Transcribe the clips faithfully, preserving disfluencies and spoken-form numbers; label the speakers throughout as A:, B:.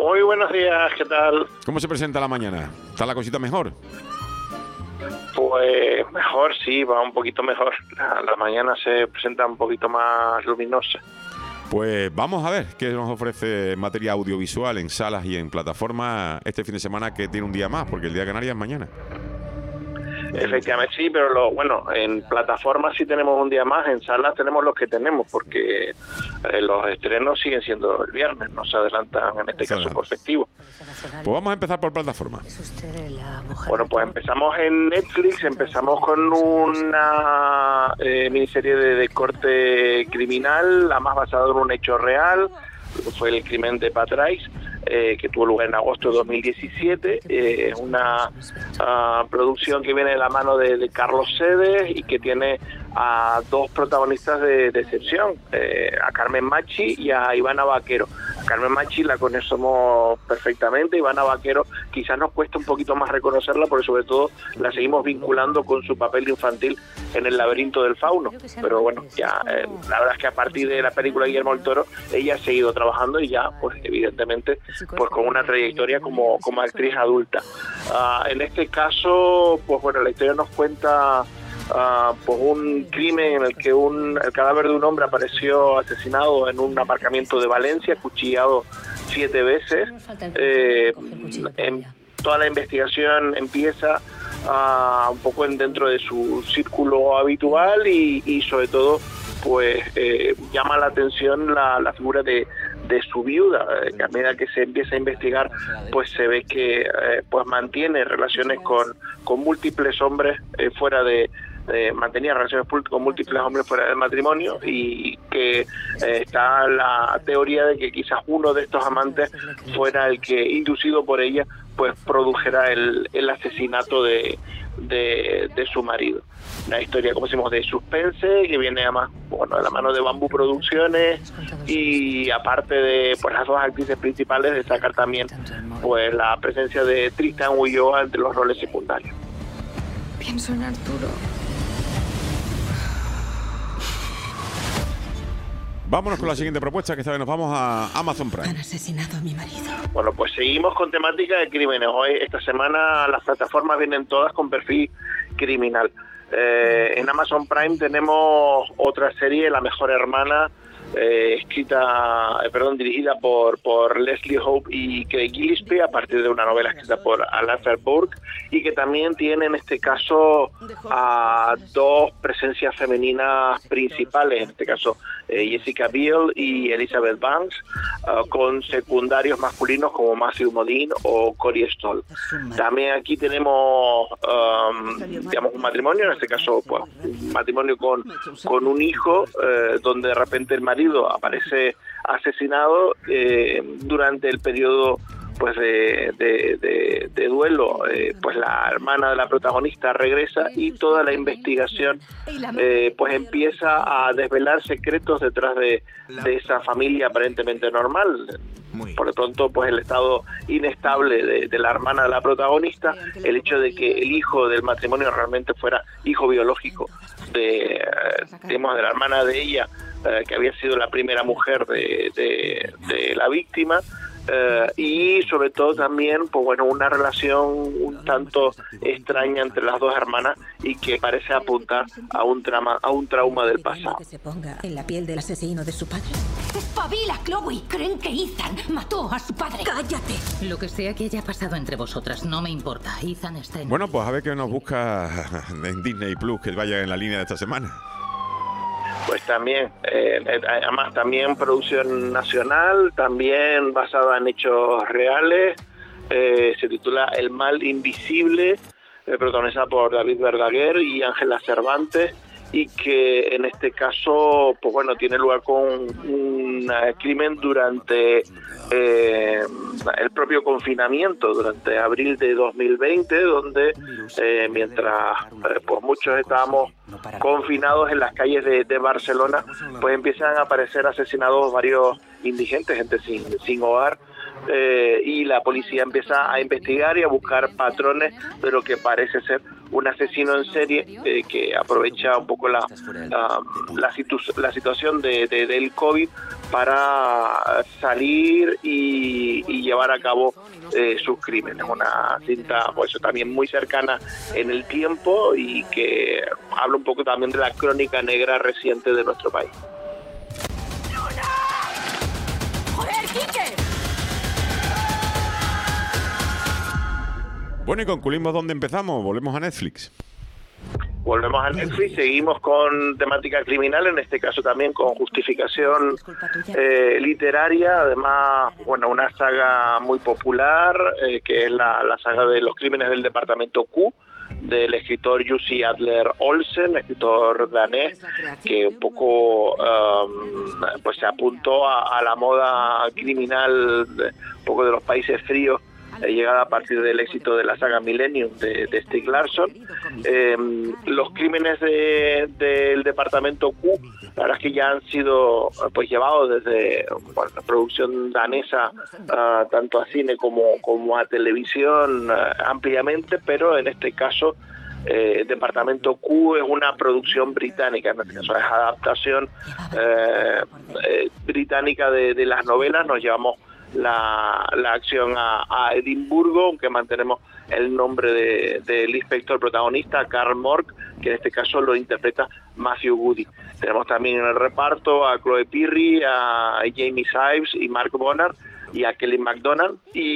A: Muy buenos días, ¿qué tal?
B: ¿Cómo se presenta la mañana? ¿Está la cosita mejor?
A: Pues mejor, sí, va un poquito mejor. La, la mañana se presenta un poquito más luminosa.
B: Pues vamos a ver qué nos ofrece materia audiovisual en salas y en plataformas este fin de semana, que tiene un día más, porque el Día de Canarias es mañana.
A: Efectivamente, sí, pero lo, bueno, en plataformas sí tenemos un día más, en salas tenemos los que tenemos, porque eh, los estrenos siguen siendo el viernes, no se adelantan en este caso por festivo.
B: Pues vamos a empezar por plataformas.
A: Bueno, pues empezamos en Netflix, empezamos con una eh, miniserie de, de corte criminal, la más basada en un hecho real, fue el crimen de Patrais, eh, que tuvo lugar en agosto de dos mil diecisiete, eh, una uh, producción que viene de la mano de, de Carlos Sedes y que tiene a dos protagonistas de, de excepción, eh, a Carmen Machi y a Ivana Vaquero. A Carmen Machi la conocemos perfectamente, Ivana Vaquero quizás nos cuesta un poquito más reconocerla, porque sobre todo la seguimos vinculando con su papel infantil en El laberinto del fauno, pero bueno, ya eh, la verdad es que a partir de la película de Guillermo del Toro ella ha seguido trabajando y ya pues evidentemente pues con una trayectoria como, como actriz adulta. Uh, en este caso, pues bueno, la historia nos cuenta Uh, pues un crimen en el que un, el cadáver de un hombre apareció asesinado en un aparcamiento de Valencia, acuchillado siete veces. Eh, en, toda la investigación empieza uh, un poco en, dentro de su círculo habitual y, y sobre todo pues eh, llama la atención la, la figura de, de su viuda, eh, que a medida que se empieza a investigar pues se ve que eh, pues mantiene relaciones con, con múltiples hombres eh, fuera de Eh, mantenía relaciones con múltiples hombres fuera del matrimonio, y que eh, está la teoría de que quizás uno de estos amantes fuera el que, inducido por ella, pues produjera el, el asesinato de, de, de su marido. Una historia, como decimos, de suspense, que viene además, bueno, de la mano de Bambú Producciones, y aparte de pues las dos actrices principales, destacar también pues la presencia de Tristan Ulloa entre los roles secundarios.
C: Pienso en Arturo.
B: Vámonos con la siguiente propuesta, que esta vez nos vamos a Amazon Prime.
C: Han asesinado a mi marido.
A: Bueno, pues seguimos con temática de crímenes. Hoy, esta semana, las plataformas vienen todas con perfil criminal. Eh, en Amazon Prime tenemos otra serie, La mejor hermana, eh, escrita, eh, perdón, dirigida por por Leslie Hope y Craig Gillespie, a partir de una novela escrita por Alastair Burke, y que también tiene en este caso a dos presencias femeninas principales, en este caso eh, Jessica Biel y Elizabeth Banks, uh, con secundarios masculinos como Matthew Modine o Corey Stoll. También aquí tenemos um, digamos un matrimonio, en este caso pues un matrimonio con, con un hijo, eh, donde de repente el marido aparece asesinado eh, durante el periodo pues de, de, de, de duelo. Eh, pues la hermana de la protagonista regresa y toda la investigación eh, pues empieza a desvelar secretos detrás de, de esa familia aparentemente normal. Por de pronto pues el estado inestable de, de la hermana de la protagonista, el hecho de que el hijo del matrimonio realmente fuera hijo biológico de, digamos, de la hermana de ella, eh, que había sido la primera mujer de, de, de la víctima. Uh, y sobre todo también pues bueno, una relación un tanto extraña entre las dos hermanas, y que parece apuntar a un trauma a un trauma del pasado.
C: Que se ponga en la piel del asesino de su padre.
D: ¡Espabila, Chloe! Creen que Ethan mató a su padre.
C: ¡Cállate!
D: Lo que sea que haya pasado entre vosotras no me importa. Ethan está en...
B: Bueno, pues a ver qué nos busca en Disney Plus, que vaya en la línea de esta semana.
A: Pues también, eh, además también producción nacional, también basada en hechos reales, eh, se titula El mal invisible, eh, protagonizada por David Verdaguer y Ángela Cervantes, y que en este caso pues bueno, tiene lugar con un crimen durante eh, el propio confinamiento, durante abril de dos mil veinte, donde eh, mientras eh, pues muchos estábamos confinados en las calles de, de Barcelona, pues empiezan a aparecer asesinados varios indigentes, gente sin, sin hogar, eh, y la policía empieza a investigar y a buscar patrones de lo que parece ser un asesino en serie eh, que aprovecha un poco la la, la, situ la situación de, de, del COVID para salir y, y llevar a cabo eh, sus crímenes. Una cinta pues también muy cercana en el tiempo y que habla un poco también de la crónica negra reciente de nuestro país.
E: ¡Joder, Quique!
B: Bueno, y concluimos donde empezamos, volvemos a Netflix.
A: Volvemos a Netflix, seguimos con temática criminal, en este caso también con justificación eh, literaria, además, bueno, una saga muy popular, eh, que es la, la saga de los crímenes del departamento Q, del escritor Jussi Adler Olsen, escritor danés, que un poco um, pues se apuntó a, a la moda criminal de, un poco de los países fríos, llegada a partir del éxito de la saga Millennium de, de Stieg Larsson. Eh, los crímenes de, del departamento Q, la verdad es que ya han sido pues llevados desde bueno, la producción danesa uh, tanto a cine como, como a televisión uh, ampliamente, pero en este caso eh, Departamento Q es una producción británica, en este caso es adaptación eh, eh, británica de, de las novelas. Nos llevamos La, la acción a, a Edimburgo, aunque mantenemos el nombre de, del inspector protagonista, Karl Mork, que en este caso lo interpreta Matthew Goody. Tenemos también en el reparto a Chloe Pirrie, a Jamie Sives y Mark Bonnar y a Kelly MacDonald.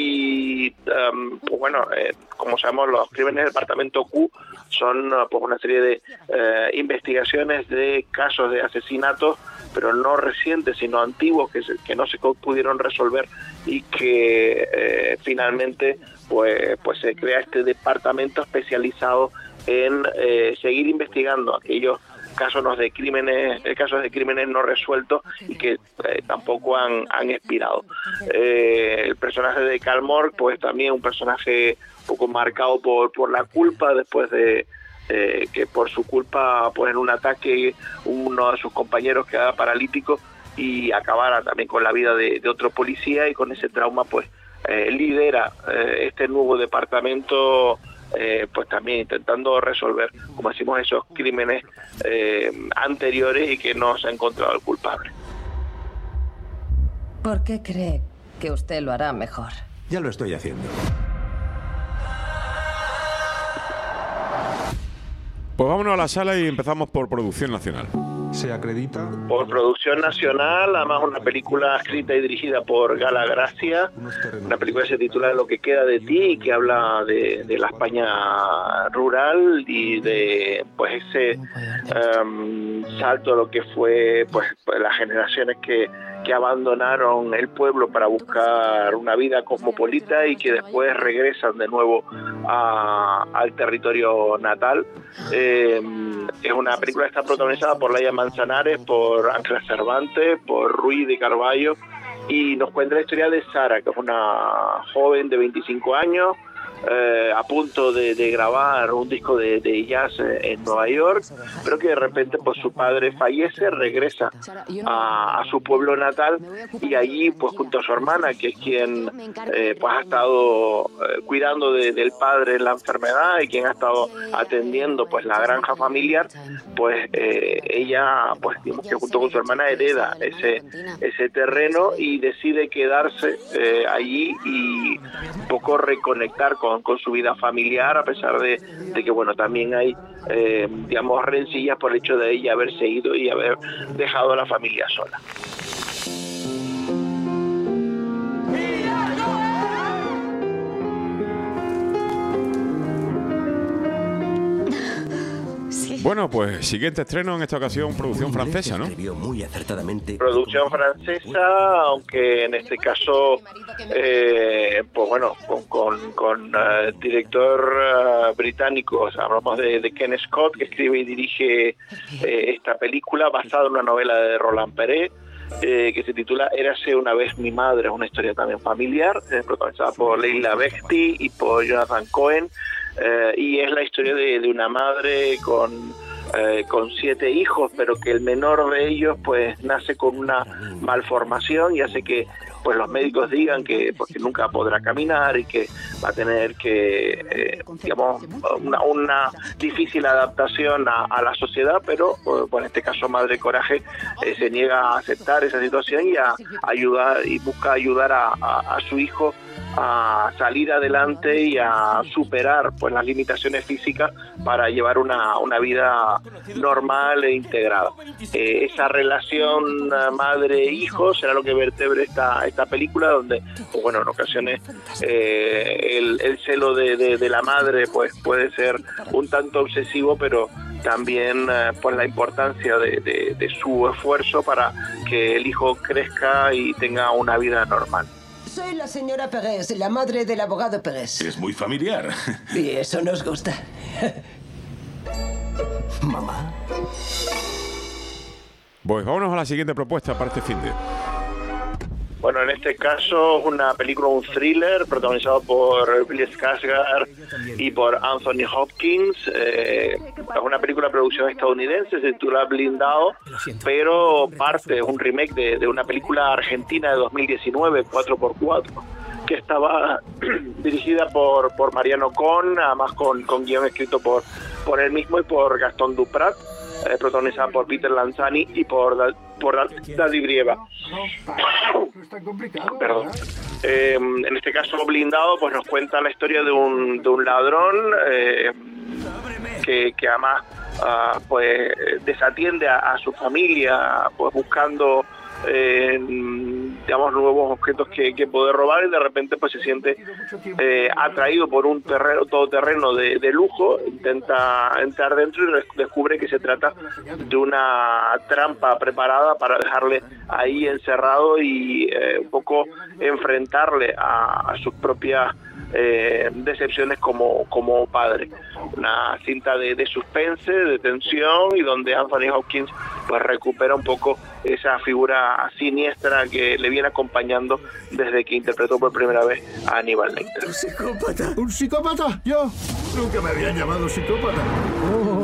A: Y um, pues bueno, eh, como sabemos, los crímenes del departamento Q son uh, pues una serie de eh, investigaciones de casos de asesinatos, pero no recientes, sino antiguos, que, se, que no se pudieron resolver y que eh, finalmente pues, pues se crea este departamento especializado en eh, seguir investigando aquellos casos de crímenes, casos de crímenes no resueltos y que eh, tampoco han, han expirado. Eh, el personaje de Karl Mork, pues también un personaje un poco marcado por, por la culpa, después de Eh, que por su culpa pues en un ataque uno de sus compañeros quedara paralítico y acabara también con la vida de, de otro policía, y con ese trauma pues eh, lidera eh, este nuevo departamento eh, pues también intentando resolver, como decimos, esos crímenes eh, anteriores y que no se ha encontrado el culpable.
F: ¿Por qué cree que usted lo hará mejor?
G: Ya lo estoy haciendo.
B: Pues vámonos a la sala y empezamos por producción nacional.
G: Se acredita
A: por producción nacional, además una película escrita y dirigida por Gala Gracia, una película que se titula Lo que queda de ti, y que habla de, de la España rural y de pues ese um, salto a lo que fue pues las generaciones que que abandonaron el pueblo para buscar una vida cosmopolita y que después regresan de nuevo a, al territorio natal. Eh, es una película que está protagonizada por Laia Manzanares, por Ángela Cervantes, por Ruiz de Carballo, y nos cuenta la historia de Sara, que es una joven de veinticinco años, Eh, a punto de, de grabar un disco de, de jazz en Nueva York, pero que de repente pues su padre fallece, regresa a, a su pueblo natal, y allí pues junto a su hermana, que es quien eh, pues ha estado eh, cuidando de, del padre en la enfermedad y quien ha estado atendiendo pues la granja familiar, pues eh, ella pues digamos que junto con su hermana hereda ese, ese terreno y decide quedarse eh, allí y un poco reconectar con Con, con su vida familiar, a pesar de, de que bueno también hay eh, digamos rencillas por el hecho de ella haberse ido y haber dejado a la familia sola.
B: Bueno, pues siguiente estreno, en esta ocasión producción francesa, ¿no?
G: Muy acertadamente.
A: Producción francesa, aunque en este caso, eh, pues bueno, con, con, con uh, director uh, británico, o sea, hablamos de, de Ken Scott, que escribe y dirige eh, esta película basada en una novela de Roland Perret, Eh, que se titula Érase una vez mi madre. Es una historia también familiar, eh, protagonizada por Leila Bechty y por Jonathan Cohen, eh, y es la historia de, de una madre con eh, con siete hijos, pero que el menor de ellos pues nace con una malformación y hace que pues los médicos digan que porque nunca podrá caminar y que va a tener que, eh, digamos, una, una difícil adaptación a, a la sociedad, pero pues, en este caso Madre Coraje eh, se niega a aceptar esa situación y a ayudar y busca ayudar a, a, a su hijo a salir adelante y a superar pues las limitaciones físicas para llevar una, una vida normal e integrada. Eh, esa relación madre-hijo será lo que vertebre esta, esta película, donde pues, bueno, en ocasiones eh, el, el celo de, de, de la madre pues puede ser un tanto obsesivo, pero también eh, pues la importancia de, de, de su esfuerzo para que el hijo crezca y tenga una vida normal.
H: Soy la señora Pérez, la madre del abogado Pérez.
G: Es muy familiar.
H: Y eso nos gusta.
G: Mamá.
B: Pues vámonos a la siguiente propuesta para este fin de...
A: Bueno, en este caso es una película, un thriller protagonizado por Bill Skarsgård y por Anthony Hopkins. Eh, es una película de producción estadounidense, se titula Blindado, pero parte, es un remake de, de una película argentina de dos mil diecinueve, cuatro por cuatro, que estaba dirigida por, por Mariano Con, además con, con guión escrito por, por él mismo y por Gastón Duprat, eh, protagonizada por Peter Lanzani y por, por Daddy Brieva. Perdón. Eh, en este caso Blindado pues nos cuenta la historia de un, de un ladrón eh, que, que además uh, pues desatiende a, a su familia pues buscando eh, digamos nuevos objetos que, que poder robar, y de repente pues se siente eh, atraído por un terreno todoterreno de, de lujo, intenta entrar dentro y descubre que se trata de una trampa preparada para dejarle ahí encerrado y eh, un poco enfrentarle a, a sus propias eh, decepciones como, como padre. Una cinta de, de suspense, de tensión, y donde Anthony Hopkins pues recupera un poco esa figura siniestra que le viene acompañando desde que interpretó por primera vez a Aníbal Lecter.
I: ¿Un psicópata? ¿Un psicópata? ¿Yo? Nunca me habían llamado psicópata. Oh.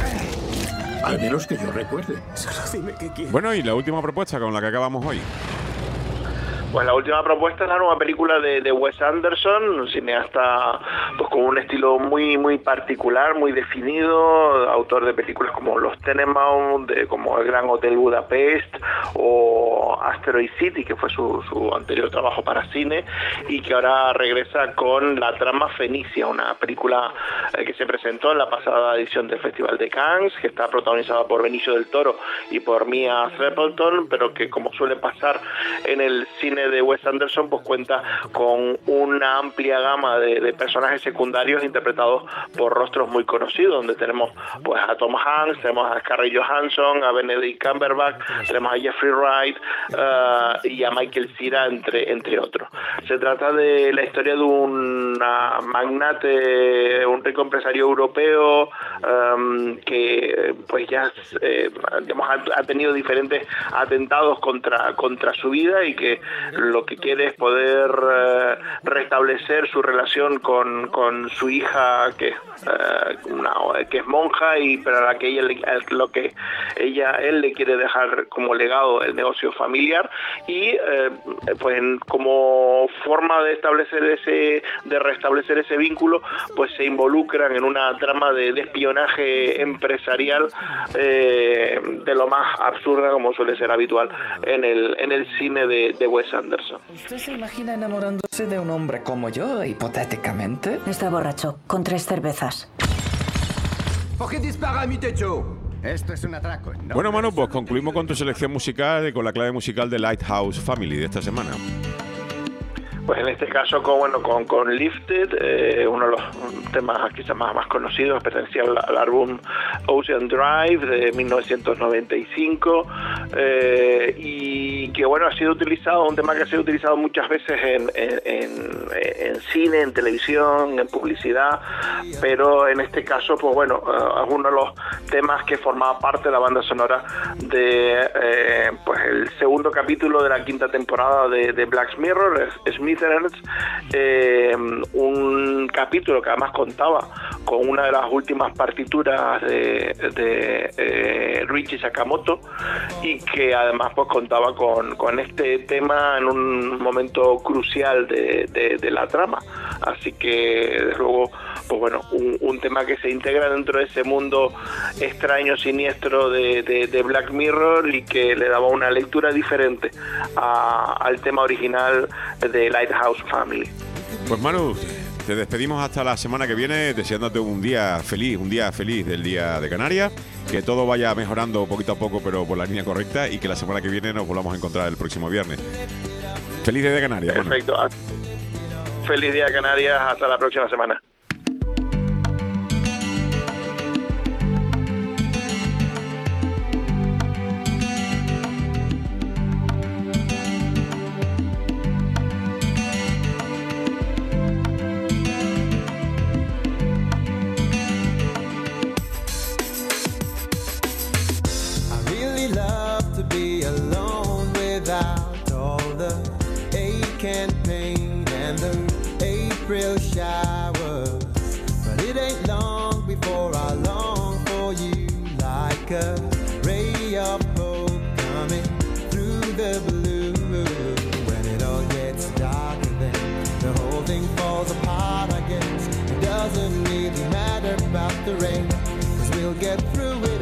I: Al menos que yo recuerde. Solo dime qué quieres.
B: Bueno, y la última propuesta con la que acabamos hoy.
A: Pues la última propuesta es la nueva película de, de Wes Anderson, un cineasta pues con un estilo muy muy particular, muy definido, autor de películas como Los Tenenbaum, de, como El Gran Hotel Budapest o Asteroid City, que fue su, su anterior trabajo para cine, y que ahora regresa con La Trama Fenicia, una película eh, que se presentó en la pasada edición del Festival de Cannes, que está protagonizada por Benicio del Toro y por Mia Stapleton, pero que, como suele pasar en el cine de Wes Anderson, pues cuenta con una amplia gama de, de personajes secundarios interpretados por rostros muy conocidos, donde tenemos pues a Tom Hanks, tenemos a Scarlett Johansson, a Benedict Cumberbatch, tenemos a Jeffrey Wright uh, y a Michael Cera, entre, entre otros. Se trata de la historia de un magnate, un rico empresario europeo um, que pues ya eh, digamos, ha, ha tenido diferentes atentados contra, contra su vida, y que lo que quiere es poder eh, restablecer su relación con, con su hija, que, eh, una, que es monja, y pero a la que ella le, lo que ella él le quiere dejar como legado el negocio familiar, y eh, pues como forma de establecer ese de restablecer ese vínculo, pues se involucran en una trama de, de espionaje empresarial eh, de lo más absurda, como suele ser habitual en el en el cine de, de Wes Anderson.
J: ¿Usted se imagina enamorándose de un hombre como yo, hipotéticamente?
C: Está borracho, con tres cervezas.
I: ¿Por qué dispara mi techo? Esto es un atraco, ¿no?
B: Bueno, Manu, pues concluimos con tu selección musical y con la clave musical de Lighthouse Family de esta semana.
A: Pues en este caso con bueno con, con Lifted, eh, uno de los temas quizás más, más conocidos, pertenecía al, al álbum Ocean Drive de mil novecientos noventa y cinco, eh, y que bueno ha sido utilizado, un tema que ha sido utilizado muchas veces en, en, en, en cine, en televisión, en publicidad, pero en este caso pues bueno uh, es uno de los temas que formaba parte de la banda sonora de eh, pues el segundo capítulo de la quinta temporada de, de Black Mirror, Smith. Eh, un capítulo que además contaba con una de las últimas partituras de, de eh, Ryuichi Sakamoto, y que además pues contaba con, con este tema en un momento crucial de, de, de la trama. Así que desde luego, pues bueno, un, un tema que se integra dentro de ese mundo extraño, siniestro de, de, de Black Mirror, y que le daba una lectura diferente a, al tema original de Lighthouse Family.
B: Pues Manu, te despedimos hasta la semana que viene, deseándote un día feliz, un día feliz del Día de Canarias, que todo vaya mejorando poquito a poco, pero por la línea correcta, y que la semana que viene nos volvamos a encontrar el próximo viernes. Feliz Día de Canarias.
A: Perfecto. Manu. Feliz Día de Canarias, hasta la próxima semana.
K: April showers, but it ain't long before I long for you, like a ray of hope coming through the blue. When it all gets darker, then the whole thing falls apart, I guess. It doesn't really matter about the rain, 'cause we'll get through it.